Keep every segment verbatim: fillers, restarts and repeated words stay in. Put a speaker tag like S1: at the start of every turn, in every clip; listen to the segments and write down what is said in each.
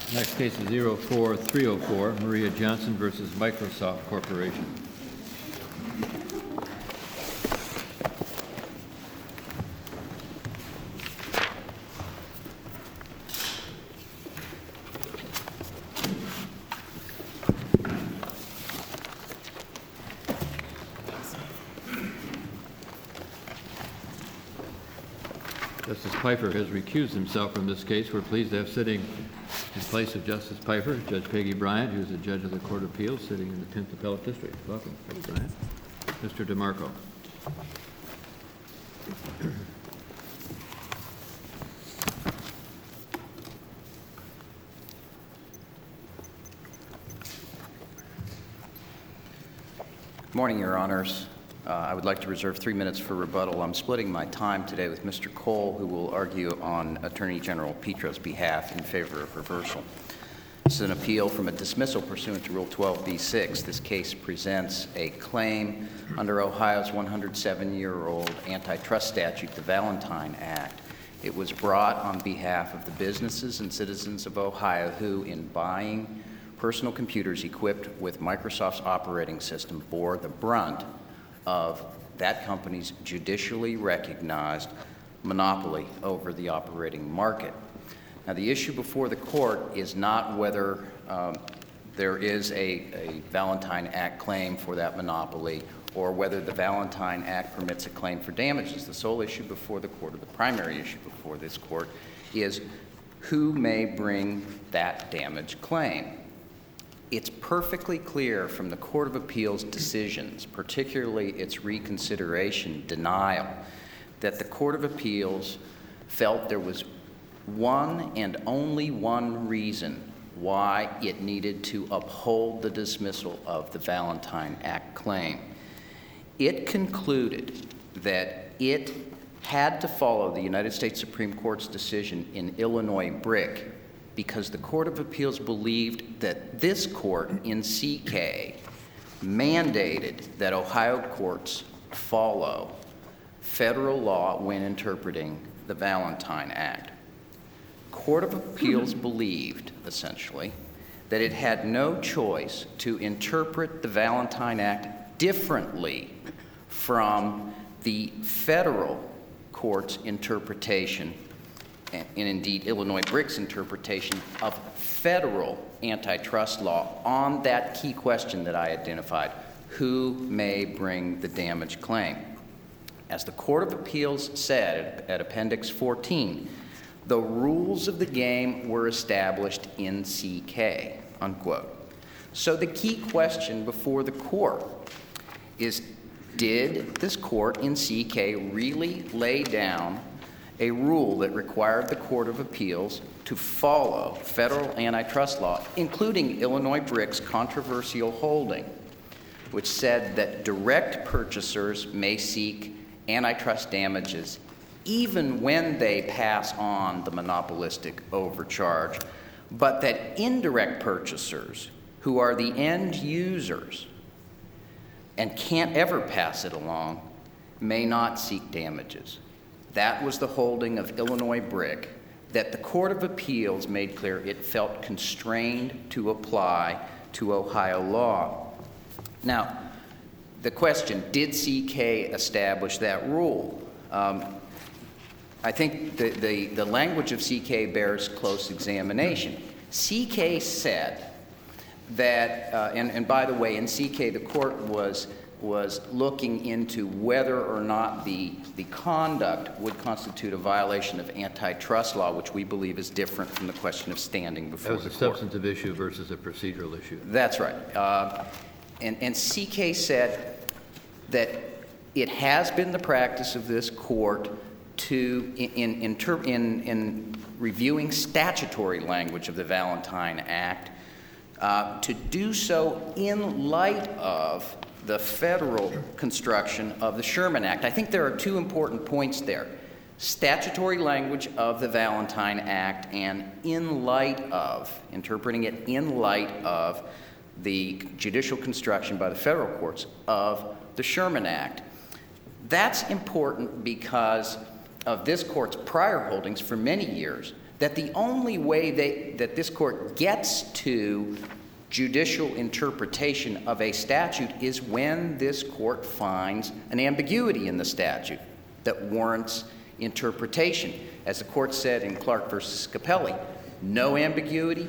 S1: Next case is zero four three oh four, Maria Johnson versus Microsoft Corporation. Justice Pfeiffer has recused himself from this case. We're pleased to have sitting in place of Justice Pfeiffer, Judge Peggy Bryant, who is a judge of the Court of Appeals sitting in the tenth Appellate District. Welcome, Judge Bryant. Mister DeMarco.
S2: Good morning, Your Honors. Uh, I would like to reserve three minutes for rebuttal. I'm splitting my time today with Mister Cole, who will argue on Attorney General Petro's behalf in favor of reversal. This is an appeal from a dismissal pursuant to Rule twelve B six. This case presents a claim under Ohio's one hundred seven year old antitrust statute, the Valentine Act. It was brought on behalf of the businesses and citizens of Ohio who, in buying personal computers equipped with Microsoft's operating system, bore the brunt of that company's judicially recognized monopoly over the operating market. Now, the issue before the court is not whether um, there is a, a Valentine Act claim for that monopoly or whether the Valentine Act permits a claim for damages. The sole issue before the court, or the primary issue before this court, is who may bring that damage claim. It's perfectly clear from the Court of Appeals decisions, particularly its reconsideration denial, that the Court of Appeals felt there was one and only one reason why it needed to uphold the dismissal of the Valentine Act claim. It concluded that it had to follow the United States Supreme Court's decision in Illinois Brick because the Court of Appeals believed that this court in C K mandated that Ohio courts follow federal law when interpreting the Valentine Act. Court of Appeals believed, essentially, that it had no choice to interpret the Valentine Act differently from the federal court's interpretation, and indeed Illinois Brick's interpretation of federal antitrust law on that key question that I identified: who may bring the damage claim? As the Court of Appeals said at Appendix fourteen, the rules of the game were established in C K, unquote. So the key question before the court is, did this court in C K really lay down a rule that required the Court of Appeals to follow federal antitrust law, including Illinois Brick's controversial holding, which said that direct purchasers may seek antitrust damages even when they pass on the monopolistic overcharge, but that indirect purchasers, who are the end users and can't ever pass it along, may not seek damages. That was the holding of Illinois Brick that the Court of Appeals made clear it felt constrained to apply to Ohio law. Now, the question, did C K establish that rule? Um, I think the, the, the language of C K bears close examination. C K said that, uh, and, and by the way, in C K, the court was was looking into whether or not the, the conduct would constitute a violation of antitrust law, which we believe is different from the question of standing before the court.
S1: That was a substantive issue versus a procedural issue.
S2: That's right. Uh, and, and C K said that it has been the practice of this court to, in, in, in, in, in reviewing statutory language of the Valentine Act, uh, to do so in light of the federal construction of the Sherman Act. I think there are two important points there. Statutory language of the Valentine Act and in light of, interpreting it in light of the judicial construction by the federal courts of the Sherman Act. That's important because of this court's prior holdings for many years that the only way they, that this court gets to judicial interpretation of a statute is when this court finds an ambiguity in the statute that warrants interpretation. As the court said in Clark versus Capelli, no ambiguity,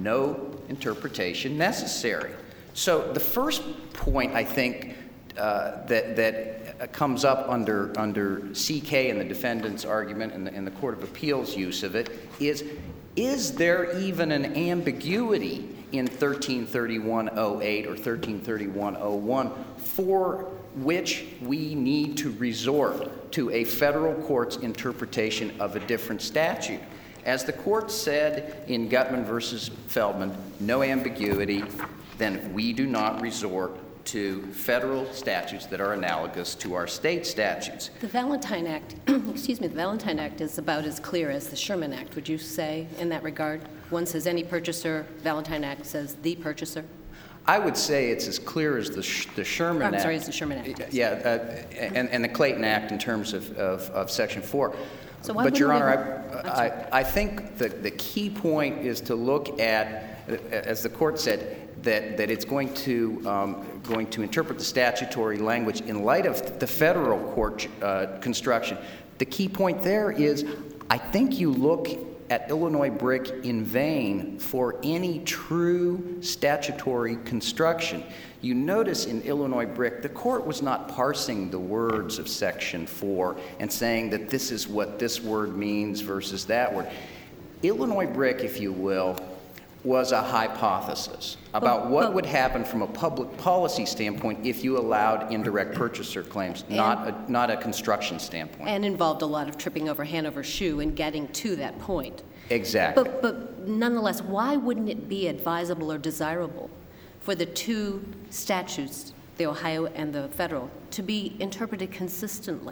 S2: no interpretation necessary. So the first point, I think, uh, that, that comes up under, under C K and the defendant's argument and the, and the Court of Appeals' use of it is, is there even an ambiguity in thirteen thirty-one oh eight or thirteen thirty-one oh one for which we need to resort to a federal court's interpretation of a different statute? As the court said in Gutman versus Feldman, no ambiguity, then we do not resort to federal statutes that are analogous to our state statutes.
S3: The Valentine Act, excuse me, the Valentine Act is about as clear as the Sherman Act, would you say, in that regard? One says any purchaser, Valentine Act says the purchaser.
S2: I would say it's as clear as the, Sh- the Sherman
S3: I'm
S2: Act.
S3: sorry, it's the Sherman Act. Yes.
S2: Yeah, uh, and, and the Clayton Act in terms of, of, of Section four.
S3: So why
S2: but, Your
S3: wouldn't
S2: Honor,
S3: we-
S2: I, I, I think the, the key point is to look at, as the court said, that, that it's going to, um, going to interpret the statutory language in light of the federal court uh, construction. The key point there is, I think you look at Illinois BRIC in vain for any true statutory construction. You notice in Illinois BRIC, the court was not parsing the words of Section four and saying that this is what this word means versus that word. Illinois BRIC, if you will, was a hypothesis about
S3: But-
S2: what
S3: but-
S2: would happen from a public policy standpoint if you allowed indirect purchaser claims, not a, not a construction standpoint.
S3: And involved a lot of tripping over Hanover shoe and getting to that point.
S2: Exactly.
S3: But, but nonetheless, why wouldn't it be advisable or desirable for the two statutes, the Ohio and the federal, to be interpreted consistently?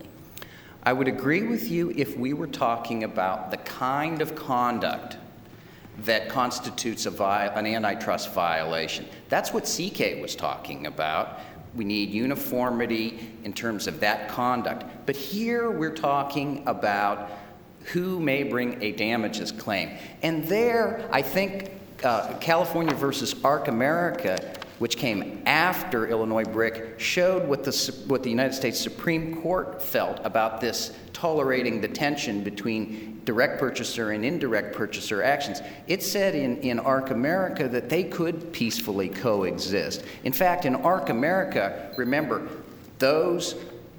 S2: I would agree with you if we were talking about the kind of conduct that constitutes a vi- an antitrust violation. That's what C K was talking about. We need uniformity in terms of that conduct. But here we're talking about who may bring a damages claim. And there, I think uh, California versus Arc America, which came after Illinois BRIC, showed what the, what the United States Supreme Court felt about this tolerating the tension between direct purchaser and indirect purchaser actions. It said in, in Arc America that they could peacefully coexist. In fact, in Arc America, remember, those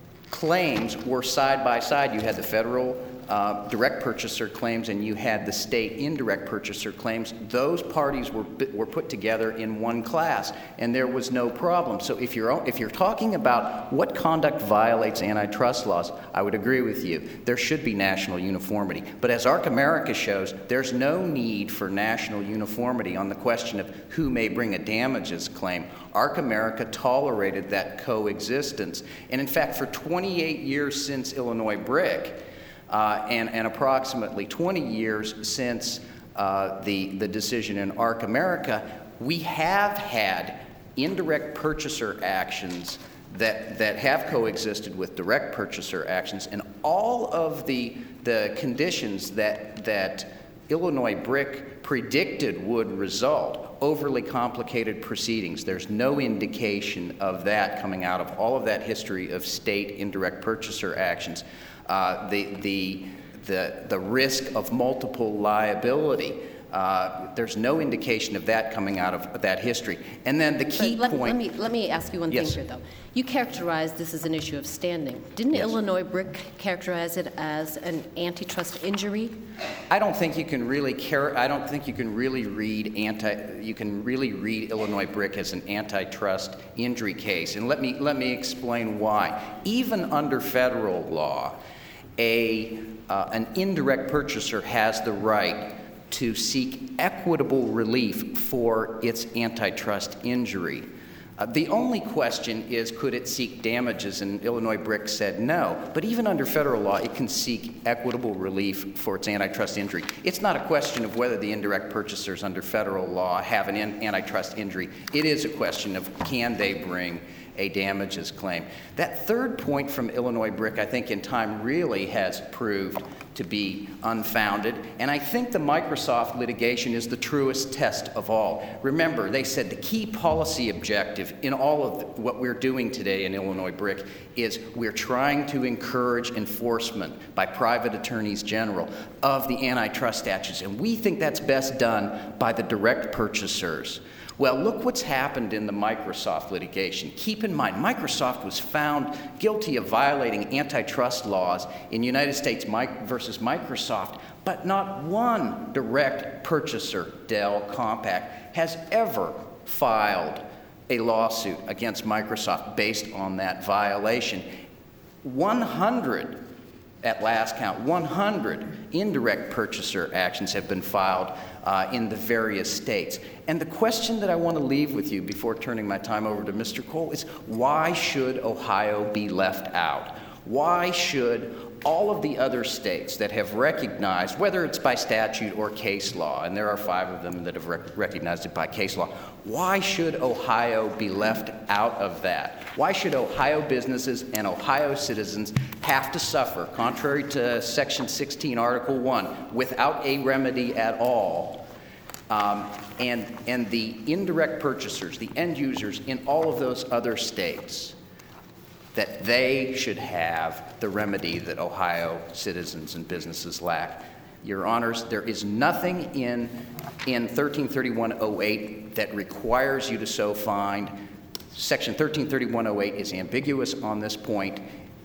S2: claims were side by side. You had the federal Uh, direct purchaser claims and you had the state indirect purchaser claims. Those parties were were put together in one class, and there was no problem. So if you're if you're talking about what conduct violates antitrust laws, I would agree with you. There should be national uniformity. But as Arc America shows, there's no need for national uniformity on the question of who may bring a damages claim. Arc America tolerated that coexistence. And in fact, for twenty-eight years since Illinois BRIC, Uh, and, and approximately twenty years since uh, the, the decision in Arc America, we have had indirect purchaser actions that, that have coexisted with direct purchaser actions, and all of the, the conditions that, that Illinois BRIC predicted would result, overly complicated proceedings. There's no indication of that coming out of all of that history of state indirect purchaser actions. Uh, the, the, the, the risk of multiple liability. Uh, there's no indication of that coming out of that history. And then the key
S3: let,
S2: point...
S3: Let me, let me ask you one
S2: Yes.
S3: thing here, though. You characterized this as an issue of standing. Didn't
S2: Yes.
S3: Illinois BRIC characterize it as an antitrust injury?
S2: I don't think you can really care. I don't think you can really read anti. You can really read Illinois BRIC as an antitrust injury case. And let me let me explain why. Even under federal law, a uh, an indirect purchaser has the right to seek equitable relief for its antitrust injury. Uh, the only question is, could it seek damages? And Illinois BRIC said no. But even under federal law, it can seek equitable relief for its antitrust injury. It's not a question of whether the indirect purchasers under federal law have an an- antitrust injury. It is a question of, can they bring a damages claim. That third point from Illinois Brick, I think in time really has proved to be unfounded, and I think the Microsoft litigation is the truest test of all. Remember, they said the key policy objective in all of the, what we're doing today in Illinois Brick is we're trying to encourage enforcement by private attorneys general of the antitrust statutes, and we think that's best done by the direct purchasers. Well, look what's happened in the Microsoft litigation. Keep in mind, Microsoft was found guilty of violating antitrust laws in United States versus Microsoft, but not one direct purchaser, Dell, Compaq, has ever filed a lawsuit against Microsoft based on that violation. one hundred, at last count, one hundred indirect purchaser actions have been filed uh, in the various states. And the question that I want to leave with you before turning my time over to Mister Cole is, why should Ohio be left out? Why should all of the other states that have recognized, whether it's by statute or case law, and there are five of them that have rec- recognized it by case law, why should Ohio be left out of that? Why should Ohio businesses and Ohio citizens have to suffer, contrary to Section sixteen, Article one, without a remedy at all? Um, and, and the indirect purchasers, the end users in all of those other states, that they should have the remedy that Ohio citizens and businesses lack. Your Honors, there is nothing in, in thirteen thirty-one oh eight that requires you to so find. Section thirteen thirty-one oh eight is ambiguous on this point.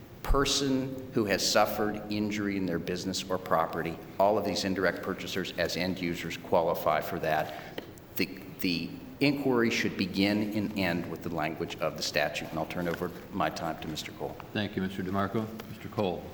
S2: Person who has suffered injury in their business or property, all of these indirect purchasers as end users qualify for that. The, the inquiry should begin and end with the language of the statute. And I'll turn over my time to Mister Cole.
S1: Thank you, Mister DeMarco. Mister Cole.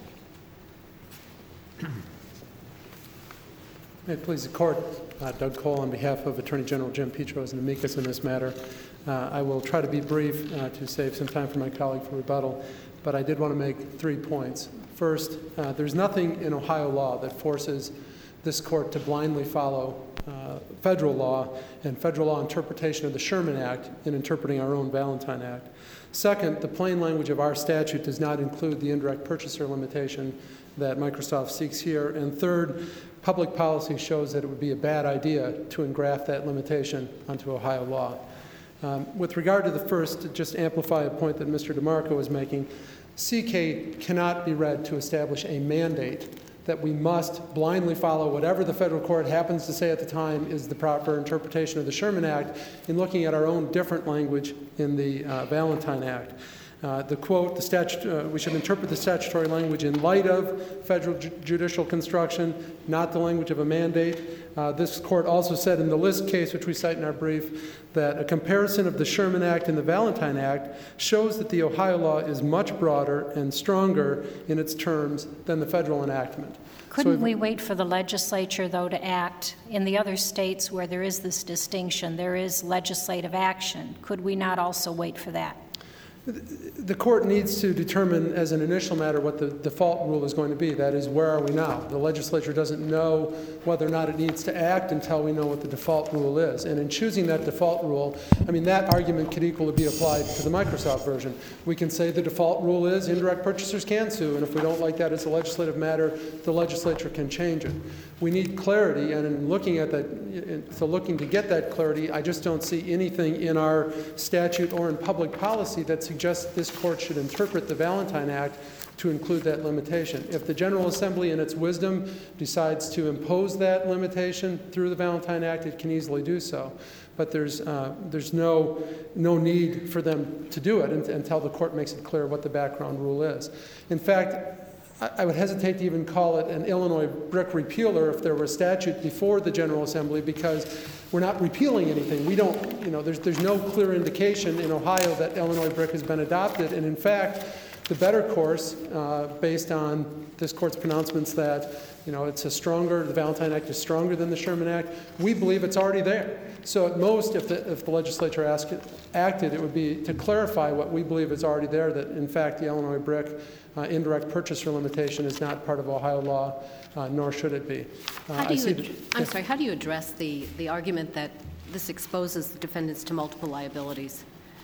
S4: May it please the Court, uh, Doug Cole on behalf of Attorney General Jim Petro as an amicus in this matter. Uh, I will try to be brief uh, to save some time for my colleague for rebuttal, but I did want to make three points. First, uh, there's nothing in Ohio law that forces this Court to blindly follow uh, federal law and federal law interpretation of the Sherman Act in interpreting our own Valentine Act. Second, the plain language of our statute does not include the indirect purchaser limitation that Microsoft seeks here. And third, public policy shows that it would be a bad idea to engraft that limitation onto Ohio law. Um, with regard to the first, to just amplify a point that Mister DeMarco was making, C K cannot be read to establish a mandate that we must blindly follow whatever the federal court happens to say at the time is the proper interpretation of the Sherman Act in looking at our own different language in the uh, Valentine Act. Uh, the quote, the statute, uh, we should interpret the statutory language in light of federal ju- judicial construction, not the language of a mandate. Uh, this court also said in the List case, which we cite in our brief, that a comparison of the Sherman Act and the Valentine Act shows that the Ohio law is much broader and stronger in its terms than the federal enactment.
S5: Couldn't
S4: so
S5: we wait for the legislature, though, to act? In the other states where there is this distinction, there is legislative action. Could we not also wait for that?
S4: The court needs to determine as an initial matter what the default rule is going to be. That is, where are we now? The legislature doesn't know whether or not it needs to act until we know what the default rule is. And in choosing that default rule, I mean, that argument could equally be applied to the Microsoft version. We can say the default rule is indirect purchasers can sue, and if we don't like that as a legislative matter, the legislature can change it. We need clarity, and in looking at that, so looking to get that clarity, I just don't see anything in our statute or in public policy that suggests this court should interpret the Valentine Act to include that limitation. If the General Assembly, in its wisdom, decides to impose that limitation through the Valentine Act, it can easily do so. But there's uh, there's no no need for them to do it until the court makes it clear what the background rule is. In fact, I would hesitate to even call it an Illinois brick repealer if there were a statute before the General Assembly, because we're not repealing anything. We don't, you know, there's there's no clear indication in Ohio that Illinois brick has been adopted. And in fact, the better course, uh, based on this court's pronouncements that, you know, it's a stronger, the Valentine Act is stronger than the Sherman Act, we believe it's already there. So at most, if the, if the legislature asked it, acted, it would be to clarify what we believe is already there, that in fact the Illinois brick uh, indirect purchaser limitation is not part of Ohio law, uh, nor should it be. Uh,
S3: How do
S4: I
S3: you
S4: see
S3: ad-
S4: that-
S3: I'm sorry, how do you address the, the argument that this exposes the defendants to multiple liabilities?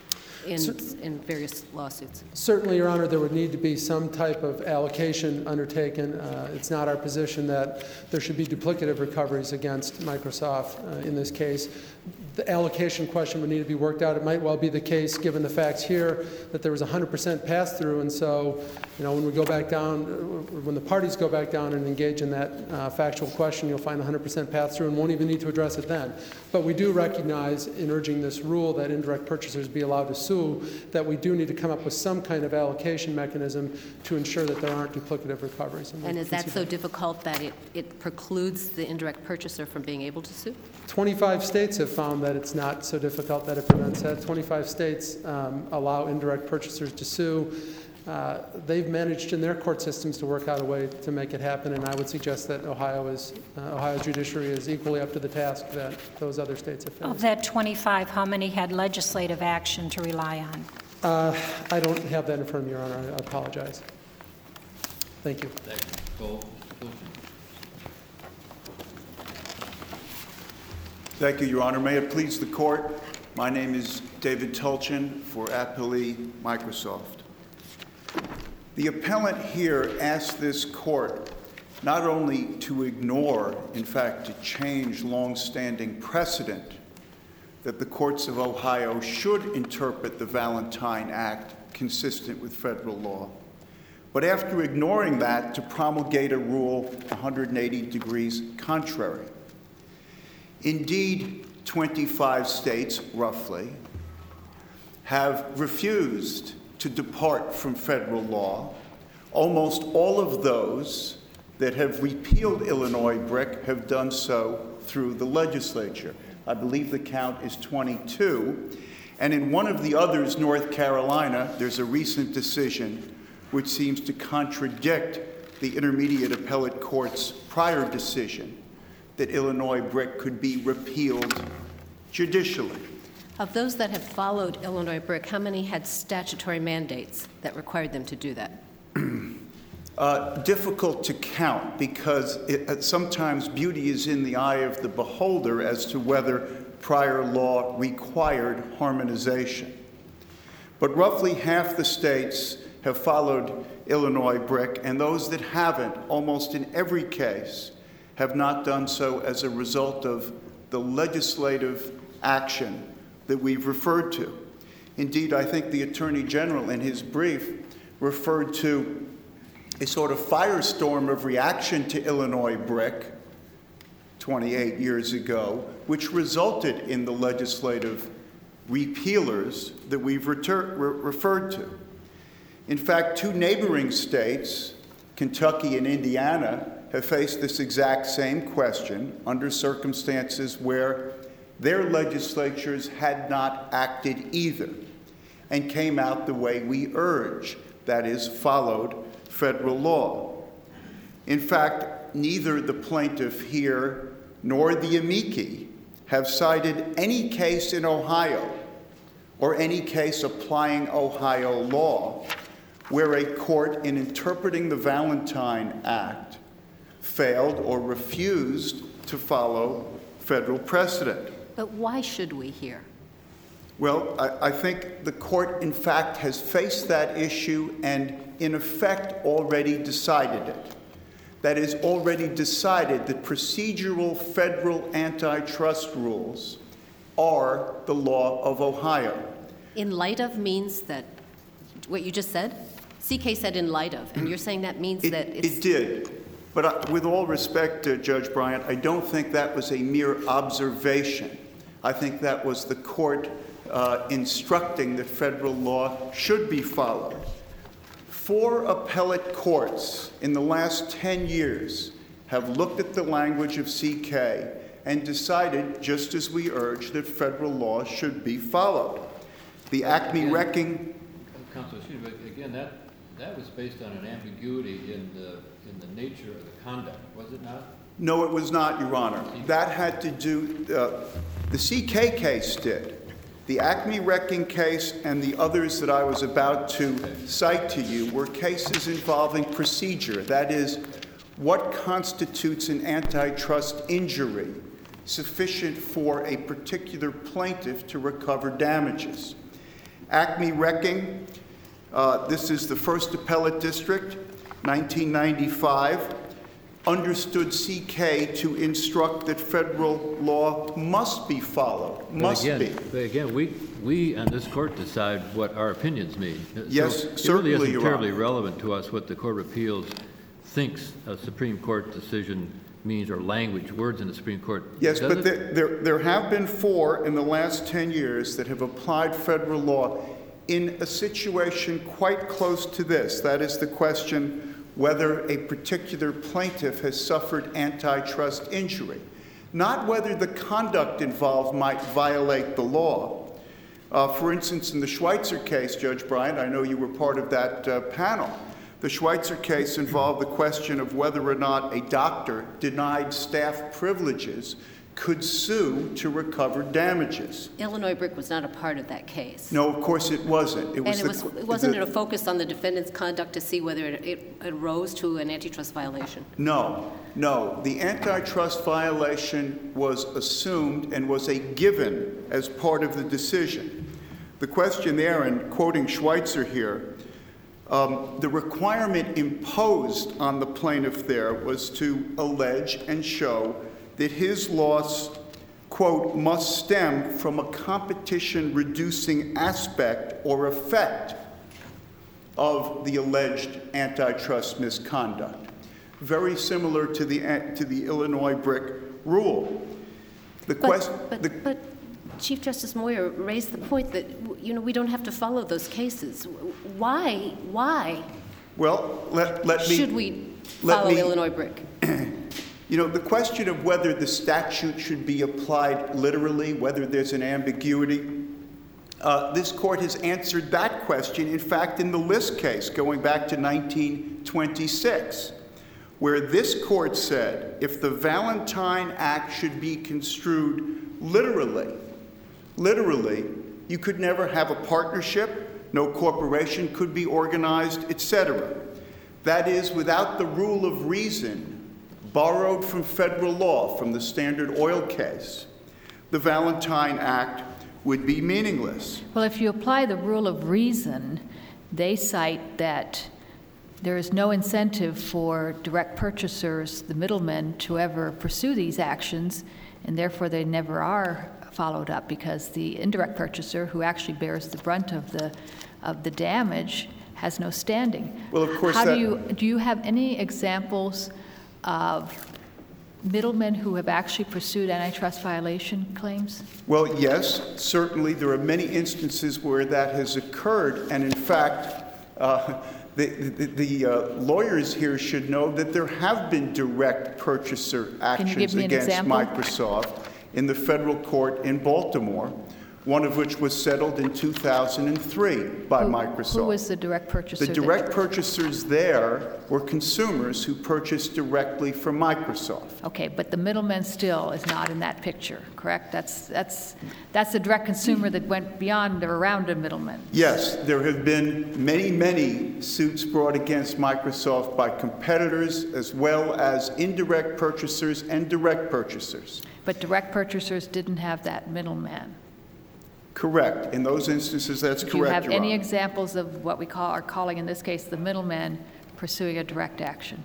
S3: in,
S4: Cer-
S3: in various lawsuits.
S4: Certainly, Your Honor, there would need to be some type of allocation undertaken. Uh, It's not our position that there should be duplicative recoveries against Microsoft uh, in this case. The allocation question would need to be worked out. It might well be the case, given the facts here, that there was a one hundred percent pass-through, and so, you know, when we go back down, uh, when the parties go back down and engage in that uh, factual question, you'll find one hundred percent pass-through and won't even need to address it then. But we do recognize, in urging this rule that indirect purchasers be allowed to sue, that we do need to come up with some kind of allocation mechanism to ensure that there aren't duplicative recoveries. we
S3: And is that
S4: can see
S3: so difficult that it, it precludes the indirect purchaser from being able to sue?
S4: twenty-five states have found that it's not so difficult that it prevents that. twenty-five states um, allow indirect purchasers to sue. Uh, they've managed in their court systems to work out a way to make it happen, and I would suggest that Ohio is, uh, Ohio's judiciary is equally up to the task that those other states have
S5: Of
S4: faced.
S5: that twenty-five, how many had legislative action to rely on?
S4: Uh, I don't have that in front of me, Your Honor. I apologize. Thank you.
S1: Thank you, Mister Cole. Mister Wilson.
S6: Thank you, Your Honor. May it please the court, my name is David Tulchin for Appellee Microsoft. The appellant here asked this court not only to ignore, in fact, to change long-standing precedent that the courts of Ohio should interpret the Valentine Act consistent with federal law, but after ignoring that, to promulgate a rule one hundred eighty degrees contrary. Indeed, twenty-five states, roughly, have refused to depart from federal law. Almost all of those that have repealed Illinois BRIC have done so through the legislature. I believe the count is twenty-two. And in one of the others, North Carolina, there's a recent decision which seems to contradict the Intermediate Appellate Court's prior decision that Illinois BRIC could be repealed judicially.
S3: Of those that have followed Illinois BRIC, how many had statutory mandates that required them to do that?
S6: Uh, difficult to count because it, uh, sometimes beauty is in the eye of the beholder as to whether prior law required harmonization. But roughly half the states have followed Illinois BRIC, and those that haven't, almost in every case, have not done so as a result of the legislative action that we've referred to. Indeed, I think the Attorney General in his brief referred to a sort of firestorm of reaction to Illinois BRIC twenty-eight years ago, which resulted in the legislative repealers that we've retur- re- referred to. In fact, two neighboring states, Kentucky and Indiana, have faced this exact same question under circumstances where their legislatures had not acted either and came out the way we urge, that is, followed federal law. In fact, neither the plaintiff here nor the amici have cited any case in Ohio or any case applying Ohio law where a court, in interpreting the Valentine Act, failed or refused to follow federal precedent.
S3: But why should we here?
S6: Well, I, I think the court, in fact, has faced that issue and, in effect, already decided it. That is, already decided that procedural federal antitrust rules are the law of Ohio.
S3: In light of means that, what you just said? C K said in light of, and you're saying that means
S6: It,
S3: that it's...
S6: it did. But uh, with all respect, uh, Judge Bryant, I don't think that was a mere observation. I think that was the court uh, instructing that federal law should be followed. Four appellate courts in the last ten years have looked at the language of C K and decided, just as we urge, that federal law should be followed. The Acme
S1: Again,
S6: Wrecking...
S1: Counsel, excuse me, but again, that, that was based on an ambiguity in the, in the nature of the conduct, was it not?
S6: No, it was not, Your Honor. That had to do, uh, the C K case did. The Acme Wrecking case and the others that I was about to cite to you were cases involving procedure. That is, what constitutes an antitrust injury sufficient for a particular plaintiff to recover damages. Acme Wrecking, uh, this is the first appellate district, nineteen ninety-five, understood C K to instruct that federal law must be followed,
S1: But
S6: must
S1: again,
S6: be.
S1: But again, we, we on this court decide what our opinions mean.
S6: Yes,
S1: so
S6: certainly,
S1: It really
S6: Your
S1: isn't terribly
S6: Honor.
S1: relevant to us what the Court of Appeals thinks a Supreme Court decision means, or language, words in the Supreme Court.
S6: Yes,
S1: does
S6: but
S1: it?
S6: there, there, there have been four in the last ten years that have applied federal law in a situation quite close to this. That is the question whether a particular plaintiff has suffered antitrust injury, not whether the conduct involved might violate the law. Uh, for instance, in the Schweitzer case, Judge Bryant, I know you were part of that uh, panel. The Schweitzer case involved the question of whether or not a doctor denied staff privileges could sue to recover damages.
S3: Illinois Brick was not a part of that case.
S6: No, of course it wasn't. It was
S3: And it,
S6: the,
S3: was, it wasn't
S6: the,
S3: it a focus on the defendant's conduct to see whether it, it arose to an antitrust violation?
S6: No, no. The antitrust violation was assumed and was a given as part of the decision. The question there, and quoting Schweitzer here, um, the requirement imposed on the plaintiff there was to allege and show that his loss, quote, must stem from a competition-reducing aspect or effect of the alleged antitrust misconduct. Very similar to the, to the Illinois Brick rule. The
S3: But,
S6: question,
S3: but,
S6: the,
S3: but Chief Justice Moyer raised the point that, you know, we don't have to follow those cases. Why, why
S6: well, let, let me...
S3: should we
S6: let
S3: follow
S6: me-
S3: Illinois Brick?
S6: You know, the question of whether the statute should be applied literally, whether there's an ambiguity, uh, this court has answered that question, in fact, in the List case going back to nineteen twenty-six, where this court said if the Valentine Act should be construed literally, literally, you could never have a partnership, no corporation could be organized, et cetera. That is, without the rule of reason borrowed from federal law, from the Standard Oil case, the Valentine Act would be meaningless.
S7: Well, if you apply the rule of reason, they cite that there is no incentive for direct purchasers, the middlemen, to ever pursue these actions, and therefore they never are followed up because the indirect purchaser, who actually bears the brunt of the of the damage, has no standing.
S6: Well, of course,
S7: How
S6: that-
S7: do you do you have any examples of middlemen who have actually pursued antitrust violation claims?
S6: Well, yes, certainly there are many instances where that has occurred, and in fact, uh, the, the, the uh, lawyers here should know that there have been direct purchaser
S7: Can you give
S6: actions
S7: me an
S6: against
S7: example?
S6: Microsoft in the federal court in Baltimore, one of which was settled in two thousand three by
S7: Who-
S6: Microsoft.
S7: Who was the direct purchaser?
S6: The
S7: that-
S6: direct purchasers there were consumers who purchased directly from Microsoft.
S7: Okay, but the middleman still is not in that picture, correct? That's that's that's the direct consumer that went beyond or around a middleman.
S6: Yes, there have been many, many suits brought against Microsoft by competitors as well as indirect purchasers and direct purchasers.
S7: But direct purchasers didn't have that middleman.
S6: Correct. In those instances, that's
S7: Do you
S6: correct,
S7: have
S6: Your
S7: any
S6: Honor.
S7: examples of what we call are calling in this case the middleman pursuing a direct action?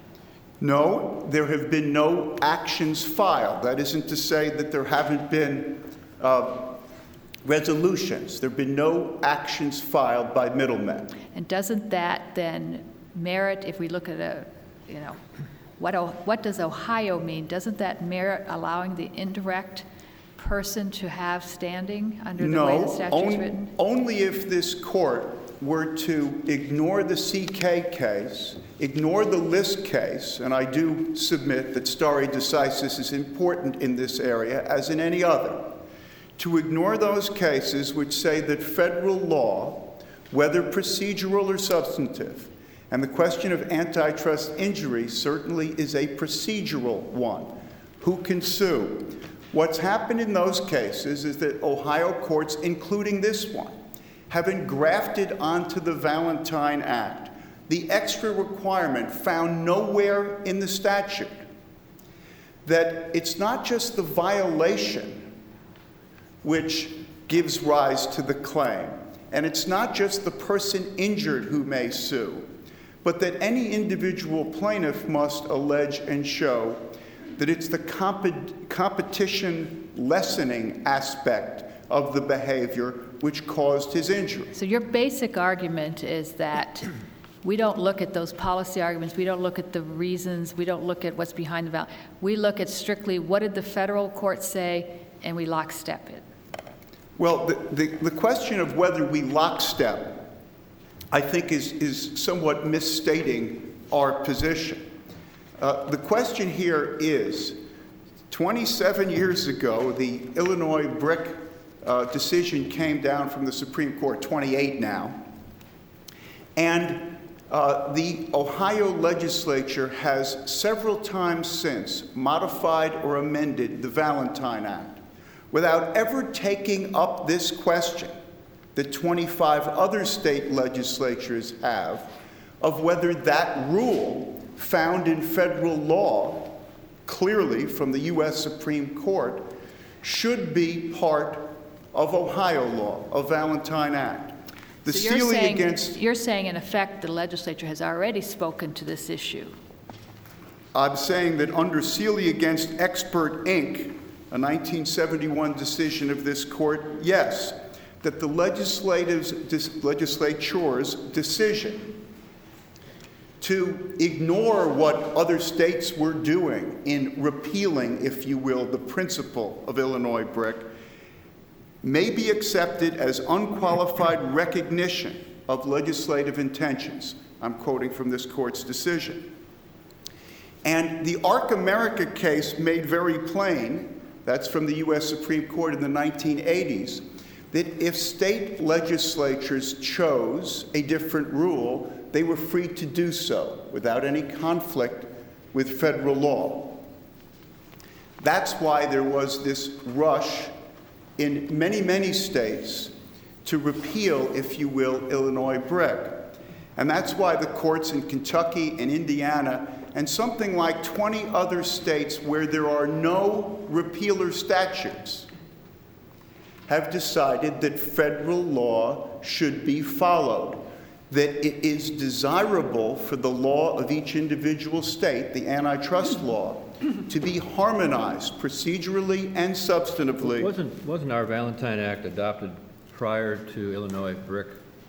S6: No, there have been no actions filed. That isn't to say that there haven't been uh, resolutions. There have been no actions filed by middlemen.
S7: And doesn't that then merit, if we look at a, you know, what O- what does Ohio mean? Doesn't that merit allowing the indirect person to have standing under the way the
S6: No,
S7: statute's
S6: on-
S7: written?
S6: only if this court were to ignore the C K case, ignore the List case, and I do submit that stare decisis is important in this area, as in any other, to ignore those cases which say that federal law, whether procedural or substantive, and the question of antitrust injury certainly is a procedural one. Who can sue? What's happened in those cases is that Ohio courts, including this one, have engrafted onto the Valentine Act the extra requirement found nowhere in the statute that it's not just the violation which gives rise to the claim. and it's not just the person injured who may sue, but that any individual plaintiff must allege and show that it's the comp- competition lessening aspect of the behavior which caused his injury.
S7: So your basic argument is that we don't look at those policy arguments, we don't look at the reasons, we don't look at what's behind the value. We look at strictly what did the federal court say, and we lockstep it.
S6: Well, the, the, the question of whether we lockstep, I think, is, is somewhat misstating our position. Uh, the question here is, twenty-seven years ago, the Illinois brick uh, decision came down from the Supreme Court, twenty-eight now, and uh, the Ohio legislature has several times since modified or amended the Valentine Act without ever taking up this question that twenty-five other state legislatures have of whether that rule found in federal law, clearly from the U S Supreme Court, should be part of Ohio law, of Valentine Act. The
S7: So you're
S6: Sealy
S7: saying,
S6: against,
S7: you're saying, in effect, the legislature has already spoken to this issue.
S6: I'm saying that under Sealy against Expert Incorporated, a nineteen seventy-one decision of this court, yes, that the legislative's, legislature's decision to ignore what other states were doing in repealing, if you will, the principle of Illinois brick may be accepted as unqualified recognition of legislative intentions. I'm quoting from this court's decision. And the Arc America case made very plain, that's from the U S Supreme Court in the nineteen eighties, that if state legislatures chose a different rule, they were free to do so without any conflict with federal law. That's why there was this rush in many, many states to repeal, if you will, Illinois brick. And that's why the courts in Kentucky and Indiana and something like twenty other states where there are no repealer statutes have decided that federal law should be followed, that it is desirable for the law of each individual state, the antitrust law, to be harmonized procedurally and substantively.
S1: Wasn't, wasn't our Valentine Act adopted prior to Illinois brick?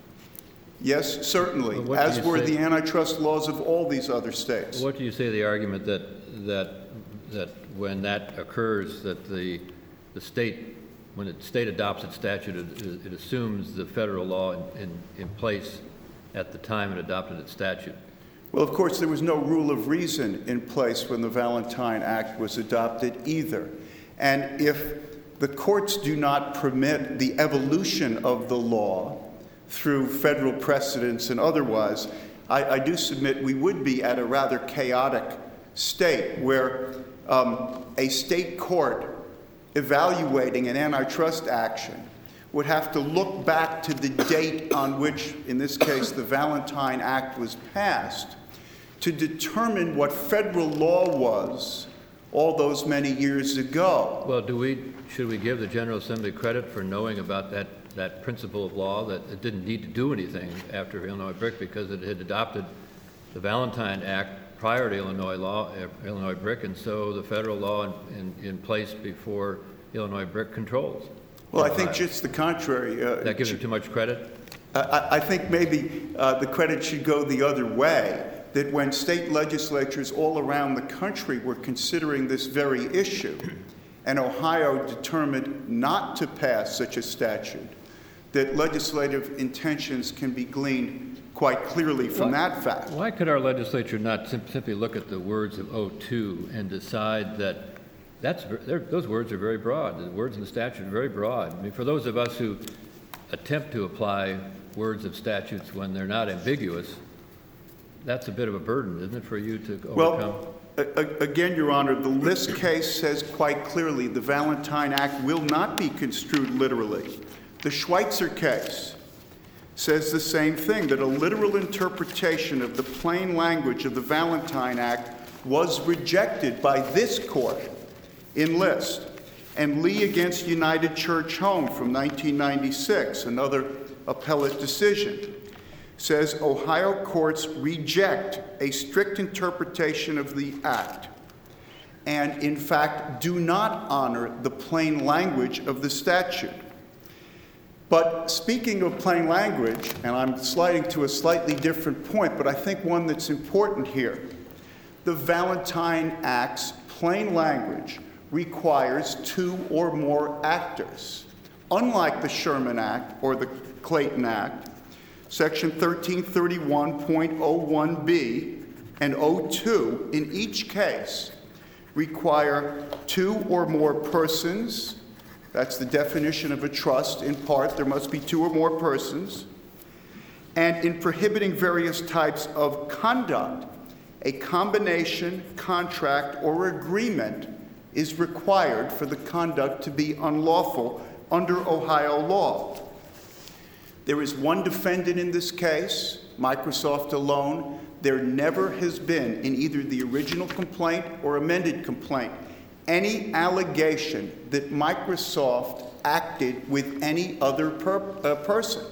S6: Yes, certainly,
S1: Well, what do
S6: as
S1: you
S6: were
S1: say-
S6: the antitrust laws of all these other states.
S1: What do you say the argument that, that, that when that occurs, that the, the state, when the state adopts its statute, it, it assumes the federal law in, in, in place at the time it adopted its statute?
S6: Well, of course, there was no rule of reason in place when the Valentine Act was adopted either. And if the courts do not permit the evolution of the law through federal precedents and otherwise, I, I do submit we would be at a rather chaotic state where um, a state court evaluating an antitrust action would have to look back to the date on which, in this case, the Valentine Act was passed to determine what federal law was all those many years ago.
S1: Well, do we, should we give the General Assembly credit for knowing about that, that principle of law, that it didn't need to do anything after Illinois brick because it had adopted the Valentine Act prior to Illinois law, uh, Illinois brick, and so the federal law in, in, in place before Illinois brick controls?
S6: Well, I think just the contrary. Uh,
S1: That gives it too much credit?
S6: I, I think maybe uh, the credit should go the other way, that when state legislatures all around the country were considering this very issue, and Ohio determined not to pass such a statute, that legislative intentions can be gleaned quite clearly from
S1: Why-
S6: that fact.
S1: Why could our legislature not sim- simply look at the words of oh two and decide that that's, ver- they're- those words are very broad, the words in the statute are very broad. I mean, for those of us who attempt to apply words of statutes when they're not ambiguous, that's a bit of a burden, isn't it, for you to overcome?
S6: Well, a- a- again, Your Honor, the List case says quite clearly the Valentine Act will not be construed literally. The Schweitzer case says the same thing, that a literal interpretation of the plain language of the Valentine Act was rejected by this court in List. And Lee against United Church Home from nineteen ninety-six, another appellate decision. Says Ohio courts reject a strict interpretation of the act and, in fact, do not honor the plain language of the statute. But speaking of plain language, and I'm sliding to a slightly different point, but I think one that's important here, the Valentine Act's plain language requires two or more actors. Unlike the Sherman Act or the Clayton Act, Section thirteen thirty-one point oh one B and oh two in each case require two or more persons. That's the definition of a trust. In part, there must be two or more persons. And in prohibiting various types of conduct, a combination, contract, or agreement is required for the conduct to be unlawful under Ohio law. There is one defendant in this case, Microsoft alone. There never has been, in either the original complaint or amended complaint, any allegation that Microsoft acted with any other per, uh, person.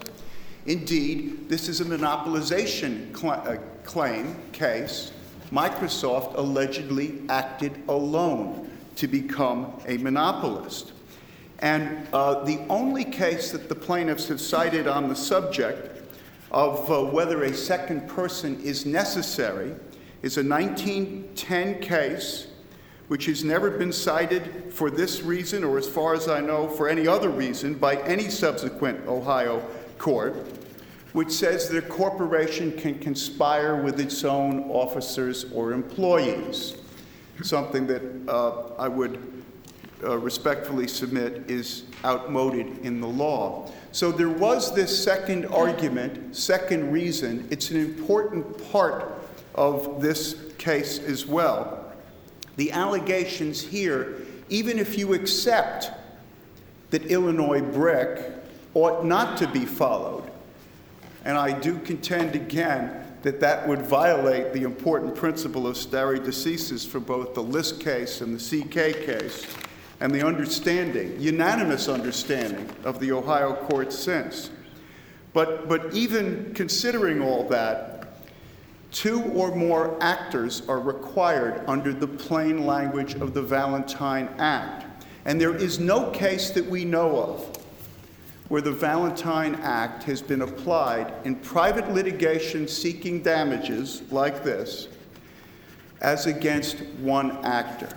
S6: Indeed, this is a monopolization cl- uh, claim case. Microsoft allegedly acted alone to become a monopolist. And uh, the only case that the plaintiffs have cited on the subject of uh, whether a second person is necessary is a nineteen ten case, which has never been cited for this reason, or as far as I know, for any other reason, by any subsequent Ohio court, which says that a corporation can conspire with its own officers or employees, something that uh, I would uh, respectfully submit is outmoded in the law. So there was this second argument, second reason. It's an important part of this case as well. The allegations here, even if you accept that Illinois Brick ought not to be followed, and I do contend again that that would violate the important principle of stare decisis for both the List case and the C K case, and the understanding, unanimous understanding of the Ohio courts since. But, but even considering all that, two or more actors are required under the plain language of the Valentine Act. And there is no case that we know of where the Valentine Act has been applied in private litigation seeking damages like this as against one actor.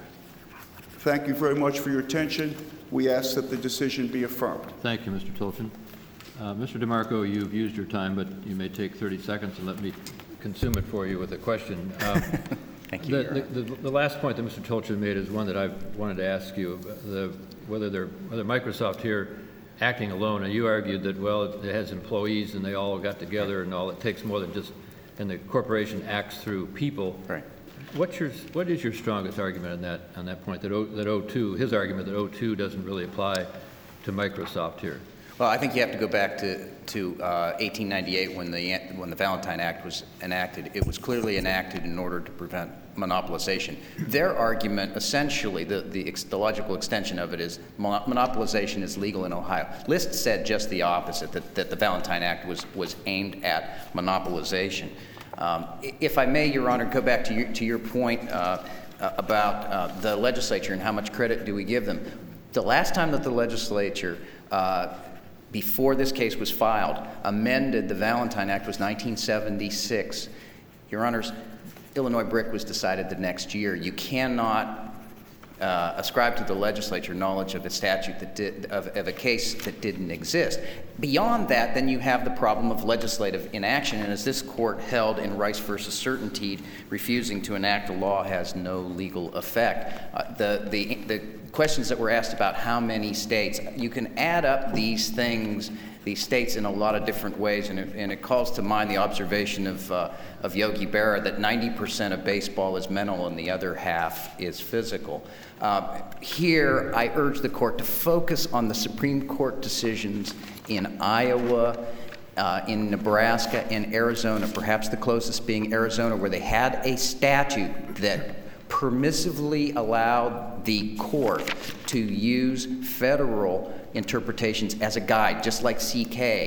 S6: Thank you very much for your attention. We ask that the decision be affirmed.
S1: Thank you, Mister Tolchin. Uh, Mister DeMarco, you've used your time, but you may take thirty seconds and let me consume it for you with a question. Uh,
S2: Thank you.
S1: The, the, the, the last point that Mister Tolchin made is one that I've wanted to ask you, the, whether, they're, whether Microsoft here acting alone, and you argued that, well, it has employees and they all got together and all, it takes more than just, and the corporation acts through people.
S2: Right.
S1: What's your, what is your strongest argument on that, on that point, that, o, that O two, his argument that O two doesn't really apply to Microsoft here?
S2: Well, I think you have to go back to, to uh, eighteen ninety-eight when the, when the Valentine Act was enacted. It was clearly enacted in order to prevent monopolization. Their argument, essentially, the, the, ex, the logical extension of it is monopolization is legal in Ohio. List said just the opposite, that, that the Valentine Act was, was aimed at monopolization. Um, if I may, Your Honor, go back to your, to your point uh, about uh, the legislature and how much credit do we give them. The last time that the legislature uh, before this case was filed, amended the Valentine Act was nineteen seventy-six. Your Honors, Illinois Brick was decided the next year. You cannot uh, ascribe to the legislature knowledge of a statute that did, of, of a case that didn't exist. Beyond that, then you have the problem of legislative inaction, and as this court held in Rice versus Certainty, refusing to enact a law has no legal effect. Uh, the, the, the questions that were asked about how many states, you can add up these things, these states in a lot of different ways, and it, and it calls to mind the observation of, uh, of Yogi Berra that ninety percent of baseball is mental and the other half is physical. Uh, here, I urge the court to focus on the Supreme Court decisions in Iowa, uh, in Nebraska, in Arizona, perhaps the closest being Arizona, where they had a statute that permissively allowed the court to use federal interpretations as a guide, just like C K,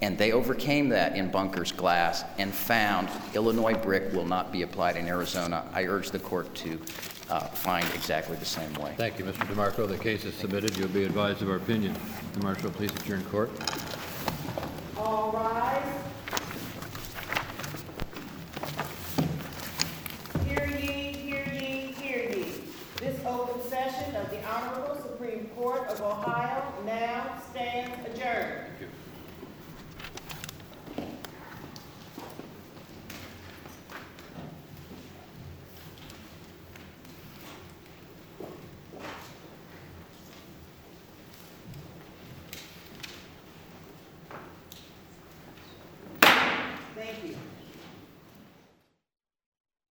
S2: And they overcame that in Bunkers Glass and found Illinois brick will not be applied in Arizona. I urge the court to uh, find exactly the same way.
S1: Thank you, Mister DeMarco. The case is submitted. You'll be advised of our opinion. Mister Marshall, please adjourn court.
S8: All rise. Hear ye, hear ye, hear ye. This open session of the Honorable Supreme Court of Ohio now